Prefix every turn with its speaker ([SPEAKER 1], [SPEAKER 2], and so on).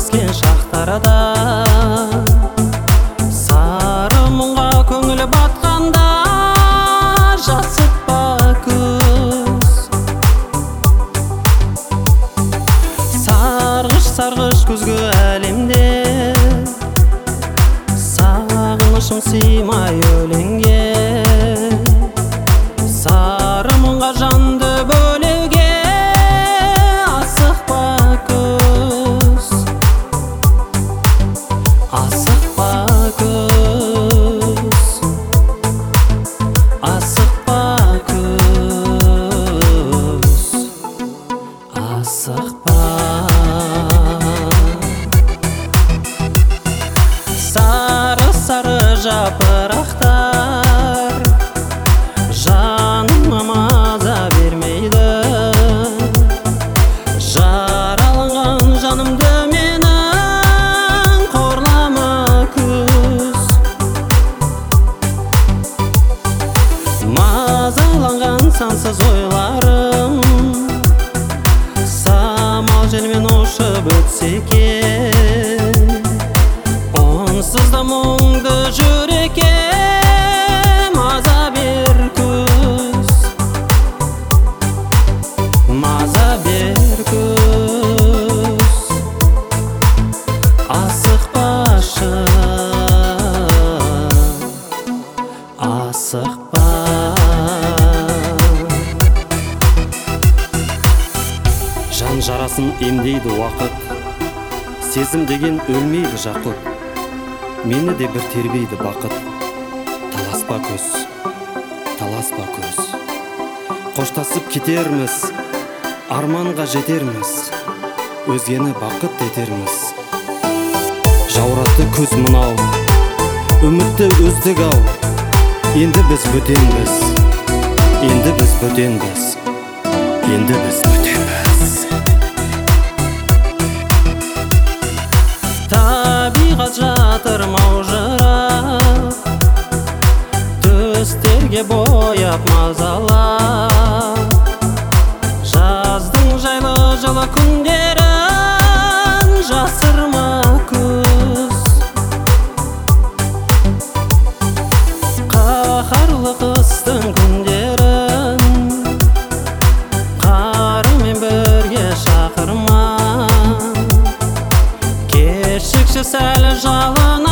[SPEAKER 1] ескен шақтарда, сары мұңға көңіл батқанда, жасытпа күз. Сарғыш күзгі әлемде, сағынышым сыймай өлеңге. Сары мұңға жанды бөлеге, асықпа күз, асықпа күз, асықпа күз, асықпа. Сары жапырақтар жаныма маза бермейді, жараланған жанымды менің қорлама күз. Мазаланған сансыз ойларым самал желмен ұшып өтсе екен, онсыз да мұңды жүрекке маза бер күз, маза бер күз, асықпашы, асықпа. Жан жарасын емдейді уақыт, сезім деген өлмейді жақұт, мені де бір тербейді бақыт. Таласпа көз, таласпа көз, қоштасып кетерміз, арманға жетерміз, өзгені бақыт етерміз. Жауратты күз мынау, үмітті үздік ау, енді біз бөтенбіз, енді біз бөтенбіз, енді біз бөтенбіз. Табиғат жатыр маужырап, түстерге бояп мазалап, жаздың жайлы жылы күндерін жасырма күз. Қаһарлы қыстың күндерін қарымен бірге шақырма, кешікші сәл жалына